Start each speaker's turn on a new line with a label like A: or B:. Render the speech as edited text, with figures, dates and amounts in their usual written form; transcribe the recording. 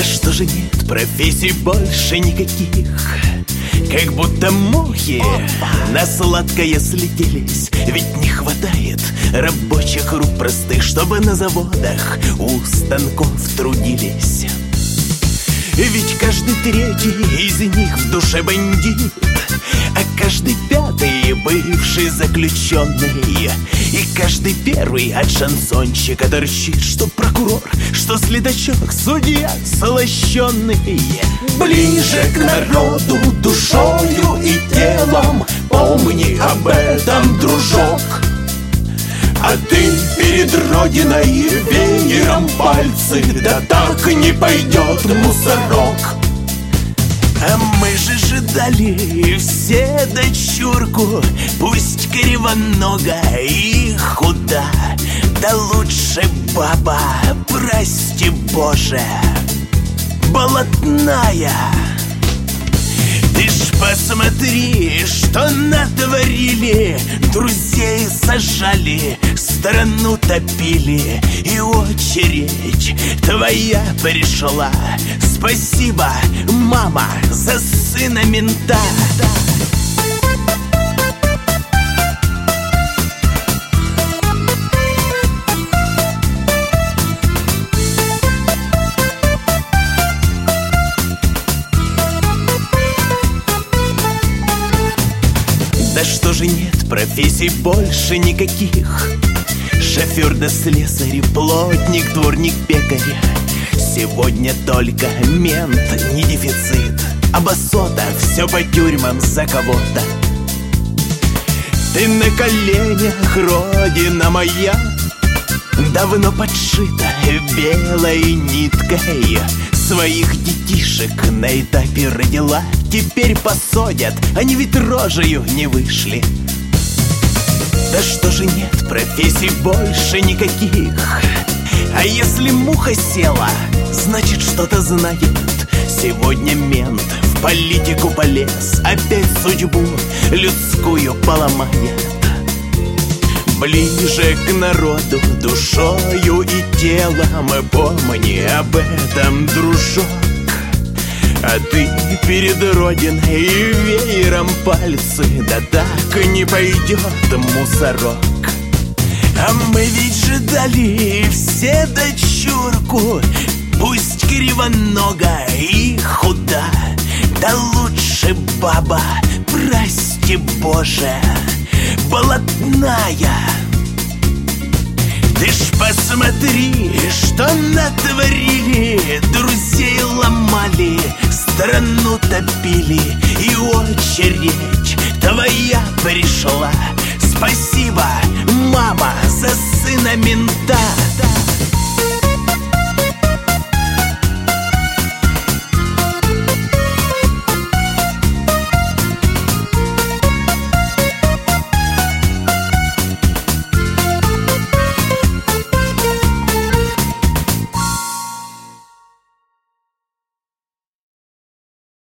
A: Да что же нет профессий больше никаких, как будто мухи на сладкое слетелись. Ведь не хватает рабочих рук простых, чтобы на заводах у станков трудились. Ведь каждый третий из них в душе бандит, а каждый пятый бывший заключенный, и каждый первый от шансончика торчит. Что прокурор, что следачок, судья солощенный. Ближе к народу душою и телом, помни об этом, дружок. А ты перед родиной веером пальцы, да так не пойдет, мусорок. А мы же ждали все дочурку, пусть кривоногая и худа, да лучше баба, прости Боже, болотная. Ты ж посмотри, что натворили, друзей сажали, страну топили, и очередь твоя пришла. Спасибо, мама, за сына мента. Да что же нет профессий больше никаких, шофер да слесарь, плотник, дворник, пекарь. Сегодня только мент не дефицит, а басота все по тюрьмам за кого-то. Ты на коленях, родина моя, давно подшита белой ниткой. Своих детишек на этапе родила, теперь посадят, они ведь рожею не вышли. Да что же нет профессий больше никаких, а если муха села, значит что-то знает. Сегодня мент в политику полез, опять судьбу людскую поломает. Ближе к народу душою и телом, помни об этом, дружок. А ты перед родиной веером пальцы, да так не пойдет, мусорок. А мы ведь ждали все дочурку, пусть кривоногая и худа, да лучше баба, прости Боже, болотная. Ты ж посмотри, что натворили, друзей ломали, страну топили, и очередь твоя пришла. Спасибо, мама, за сына мента.